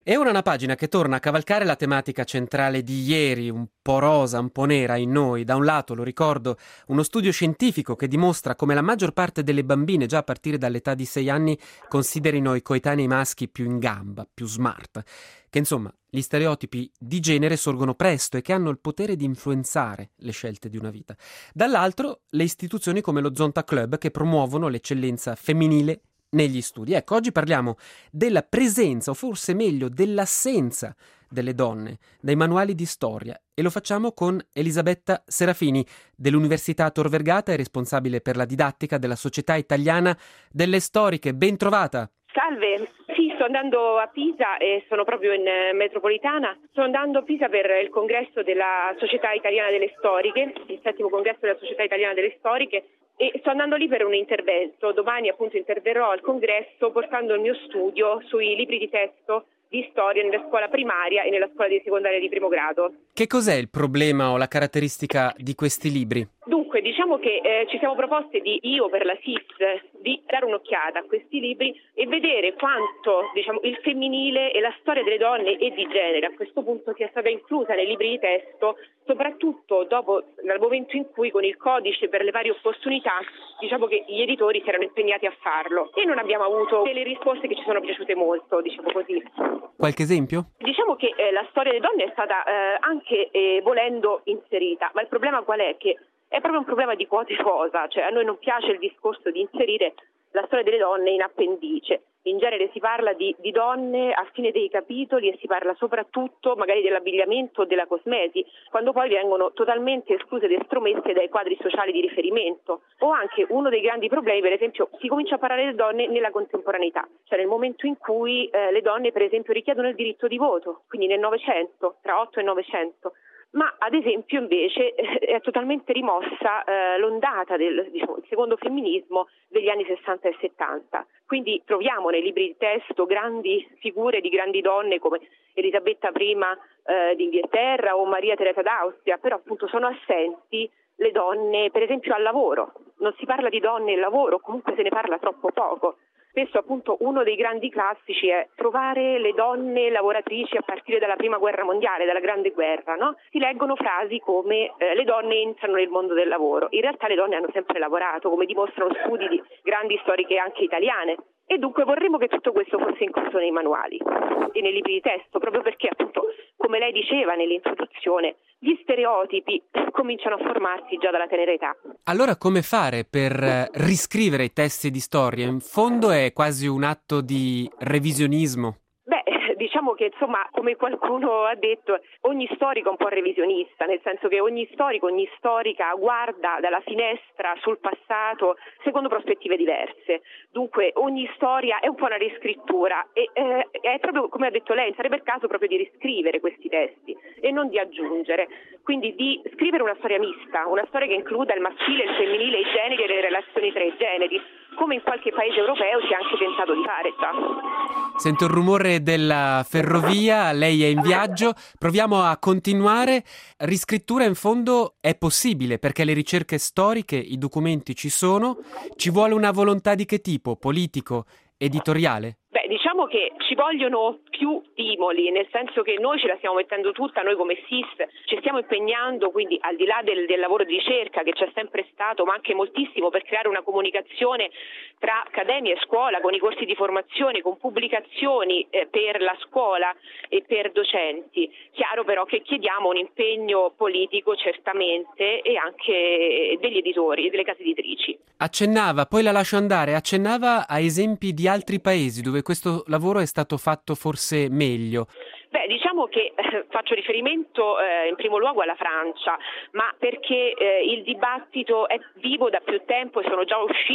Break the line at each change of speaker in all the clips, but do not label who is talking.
E ora una pagina che torna a cavalcare la tematica centrale di ieri, un po' rosa, un po' nera in noi. Da un lato, lo ricordo, uno studio scientifico che dimostra come la maggior parte delle bambine, già a partire dall'età di 6 anni, considerino i coetanei maschi più in gamba, più smart. Che insomma, gli stereotipi di genere sorgono presto e che hanno il potere di influenzare le scelte di una vita. Dall'altro, le istituzioni come lo Zonta Club che promuovono l'eccellenza femminile negli studi. Ecco, oggi parliamo della presenza, o forse meglio dell'assenza delle donne dai manuali di storia e lo facciamo con Elisabetta Serafini dell'Università Tor Vergata e responsabile per la didattica della Società Italiana delle Storiche. Ben trovata!
Salve, sì, sto andando a Pisa e sono proprio in metropolitana. Sto andando a Pisa per il congresso della Società Italiana delle Storiche, il 7° congresso della Società Italiana delle Storiche, e sto andando lì per un intervento. Domani appunto interverrò al congresso portando il mio studio sui libri di testo di storia nella scuola primaria e nella scuola di secondaria di primo grado.
Che cos'è il problema o la caratteristica di questi libri?
Dunque, diciamo che ci siamo proposte io per la SIS di dare un'occhiata a questi libri e vedere quanto il femminile e la storia delle donne e di genere a questo punto sia stata inclusa nei libri di testo, soprattutto dal momento in cui con il codice per le varie opportunità diciamo che gli editori si erano impegnati a farlo e non abbiamo avuto delle risposte che ci sono piaciute molto, diciamo così.
Qualche esempio?
Diciamo che la storia delle donne è stata anche volendo inserita, ma il problema qual è? Che è proprio un problema di quote rosa, cioè a noi non piace il discorso di inserire la storia delle donne in appendice. In genere si parla di donne a fine dei capitoli e si parla soprattutto magari dell'abbigliamento o della cosmesi, quando poi vengono totalmente escluse ed estromesse dai quadri sociali di riferimento. O anche uno dei grandi problemi, per esempio, si comincia a parlare delle donne nella contemporaneità, cioè nel momento in cui le donne per esempio richiedono il diritto di voto, quindi nel Novecento, tra 8 e 900. Ma ad esempio invece è totalmente rimossa l'ondata del il secondo femminismo degli anni 60 e 70. Quindi troviamo nei libri di testo grandi figure di grandi donne come Elisabetta I d'Inghilterra o Maria Teresa d'Austria, però appunto sono assenti le donne per esempio al lavoro. Non si parla di donne e lavoro, comunque se ne parla troppo poco. Spesso appunto uno dei grandi classici è trovare le donne lavoratrici a partire dalla prima guerra mondiale, dalla grande guerra, no? Si leggono frasi come le donne entrano nel mondo del lavoro. In realtà le donne hanno sempre lavorato, come dimostrano studi di grandi storiche anche italiane. E dunque vorremmo che tutto questo fosse incluso nei manuali e nei libri di testo, proprio perché appunto, come lei diceva nell'introduzione, gli stereotipi cominciano a formarsi già dalla tenera età.
Allora come fare per riscrivere i testi di storia? In fondo è quasi un atto di revisionismo.
Diciamo che insomma, come qualcuno ha detto, ogni storico è un po' revisionista, nel senso che ogni storico, ogni storica guarda dalla finestra sul passato secondo prospettive diverse. Dunque ogni storia è un po' una riscrittura e è proprio come ha detto lei, sarebbe il caso proprio di riscrivere questi testi e non di aggiungere. Quindi di scrivere una storia mista, una storia che includa il maschile, il femminile, i generi e le relazioni tra i generi, come in qualche paese europeo si è anche tentato di fare già.
Sento il rumore della ferrovia, lei è in viaggio, proviamo a continuare. Riscrittura in fondo è possibile perché le ricerche storiche, i documenti ci sono, ci vuole una volontà di che tipo? Politico? Editoriale?
Diciamo che ci vogliono più stimoli, nel senso che noi ce la stiamo mettendo tutta, noi come SIS ci stiamo impegnando, quindi al di là del lavoro di ricerca che c'è sempre stato, ma anche moltissimo per creare una comunicazione tra accademia e scuola, con i corsi di formazione, con pubblicazioni per la scuola e per docenti. Chiaro però che chiediamo un impegno politico certamente e anche degli editori e delle case editrici.
Accennava, poi la lascio andare, accennava a esempi di altri paesi dove questo lavoro è stato fatto forse meglio.
Diciamo che faccio riferimento in primo luogo alla Francia, ma perché il dibattito è vivo da più tempo e sono già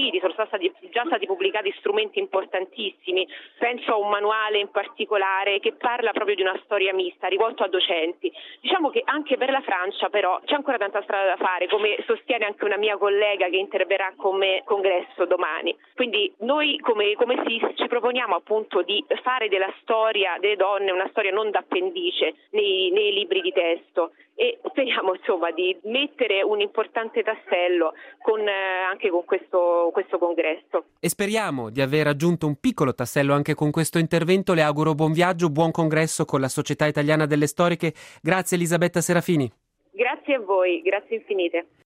stati pubblicati strumenti importantissimi. Penso a un manuale in particolare che parla proprio di una storia mista, rivolto a docenti. Diciamo che anche per la Francia però c'è ancora tanta strada da fare, come sostiene anche una mia collega che interverrà con me al congresso domani. Quindi noi come SIS ci proponiamo appunto di fare della storia delle donne una storia non non d'appendice nei libri di testo, e speriamo insomma di mettere un importante tassello anche con questo congresso.
E speriamo di aver aggiunto un piccolo tassello anche con questo intervento. Le auguro buon viaggio, buon congresso con la Società Italiana delle Storiche. Grazie Elisabetta Serafini.
Grazie a voi, grazie infinite.